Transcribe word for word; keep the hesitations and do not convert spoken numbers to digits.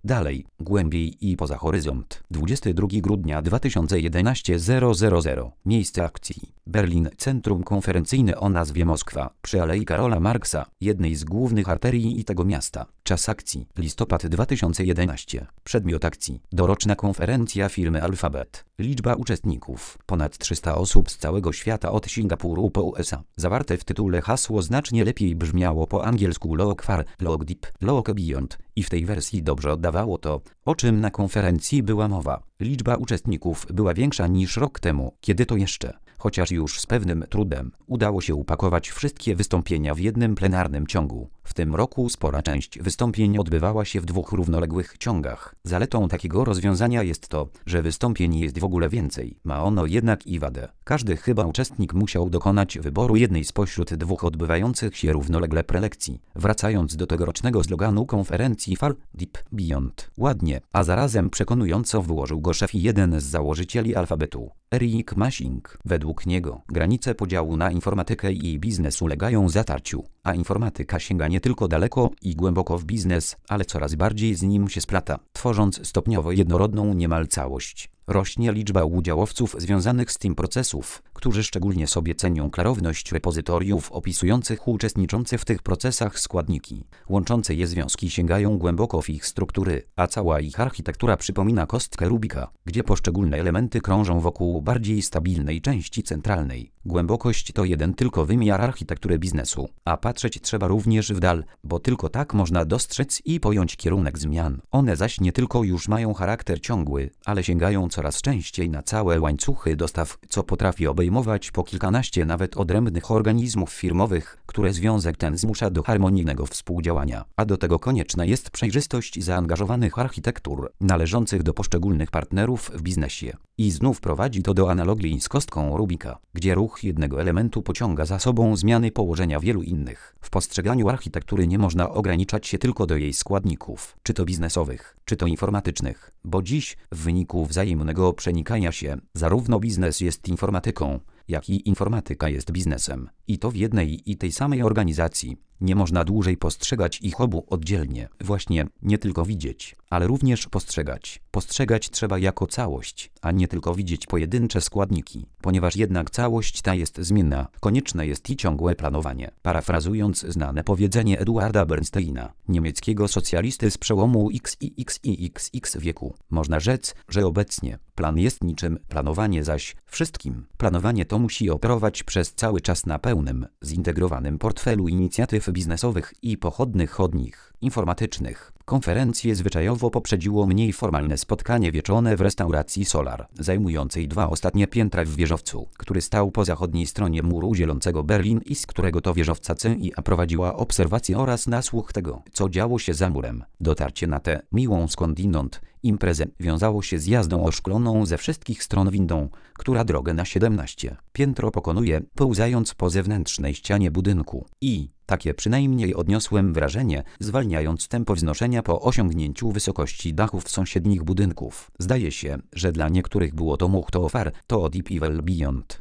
Dalej, głębiej i poza horyzont. dwudziestego drugiego grudnia dwa tysiące jedenastego zero zero zero. Miejsce akcji. Berlin. Centrum konferencyjne o nazwie Moskwa, przy Alei Karola Marksa, jednej z głównych arterii tego miasta. Czas akcji. Listopad dwa tysiące jedenasty. Przedmiot akcji. Doroczna konferencja firmy Alphabet. Liczba uczestników. Ponad trzysta osób z całego świata od Singapuru po U S A. Zawarte w tytule hasło znacznie lepiej brzmiało po angielsku Look Far, Look Deep, Look Beyond i w tej wersji dobrze oddawało to, o czym na konferencji była mowa. Liczba uczestników była większa niż rok temu, kiedy to jeszcze, chociaż już z pewnym trudem, udało się upakować wszystkie wystąpienia w jednym plenarnym ciągu. W tym roku spora część wystąpień odbywała się w dwóch równoległych ciągach. Zaletą takiego rozwiązania jest to, że wystąpień jest w ogóle więcej. Ma ono jednak i wadę. Każdy chyba uczestnik musiał dokonać wyboru jednej spośród dwóch odbywających się równolegle prelekcji. Wracając do tegorocznego sloganu konferencji Far, Deep, Beyond. Ładnie, a zarazem przekonująco wyłożył go szef i jeden z założycieli Alfabetu, Eric Musching. Według niego granice podziału na informatykę i biznes ulegają zatarciu, a informatyka sięga nie tylko daleko i głęboko w biznes, ale coraz bardziej z nim się splata, tworząc stopniowo jednorodną niemal całość. Rośnie liczba udziałowców związanych z tym procesów, którzy szczególnie sobie cenią klarowność repozytoriów opisujących uczestniczące w tych procesach składniki. Łączące je związki sięgają głęboko w ich struktury, a cała ich architektura przypomina kostkę Rubika, gdzie poszczególne elementy krążą wokół bardziej stabilnej części centralnej. Głębokość to jeden tylko wymiar architektury biznesu, a patrzeć trzeba również w dal, bo tylko tak można dostrzec i pojąć kierunek zmian. One zaś nie tylko już mają charakter ciągły, ale sięgają coraz częściej na całe łańcuchy dostaw, co potrafi obejmować po kilkanaście nawet odrębnych organizmów firmowych, które związek ten zmusza do harmonijnego współdziałania. A do tego konieczna jest przejrzystość zaangażowanych architektur należących do poszczególnych partnerów w biznesie. I znów prowadzi to do analogii z kostką Rubika, gdzie ruch jednego elementu pociąga za sobą zmiany położenia wielu innych. W postrzeganiu architektury nie można ograniczać się tylko do jej składników, czy to biznesowych, czy to informatycznych, bo dziś w wyniku wzajemnego przenikania się zarówno biznes jest informatyką, jak i informatyka jest biznesem. I to w jednej i tej samej organizacji. Nie można dłużej postrzegać ich obu oddzielnie. Właśnie, nie tylko widzieć, ale również postrzegać. Postrzegać trzeba jako całość, a nie tylko widzieć pojedyncze składniki. Ponieważ jednak całość ta jest zmienna, konieczne jest i ciągłe planowanie. Parafrazując znane powiedzenie Eduarda Bernsteina, niemieckiego socjalisty z przełomu X i X i X X wieku, można rzec, że obecnie plan jest niczym, planowanie zaś wszystkim. Planowanie to musi operować przez cały czas na pełnym, zintegrowanym portfelu inicjatyw biznesowych i pochodnych od nich, informatycznych. Konferencję zwyczajowo poprzedziło mniej formalne spotkanie wieczorne w restauracji Solar, zajmującej dwa ostatnie piętra w wieżowcu, który stał po zachodniej stronie muru dzielącego Berlin i z którego to wieżowca C I A prowadziła obserwacje oraz nasłuch tego, co działo się za murem. Dotarcie na tę miłą skądinąd imprezę wiązało się z jazdą oszkloną ze wszystkich stron windą, która drogę na siedemnaście piętro pokonuje, pełzając po zewnętrznej ścianie budynku. I, takie przynajmniej odniosłem wrażenie, zwalniając tempo wznoszenia po osiągnięciu wysokości dachów sąsiednich budynków. Zdaje się, że dla niektórych było to much to far, to deep i well beyond.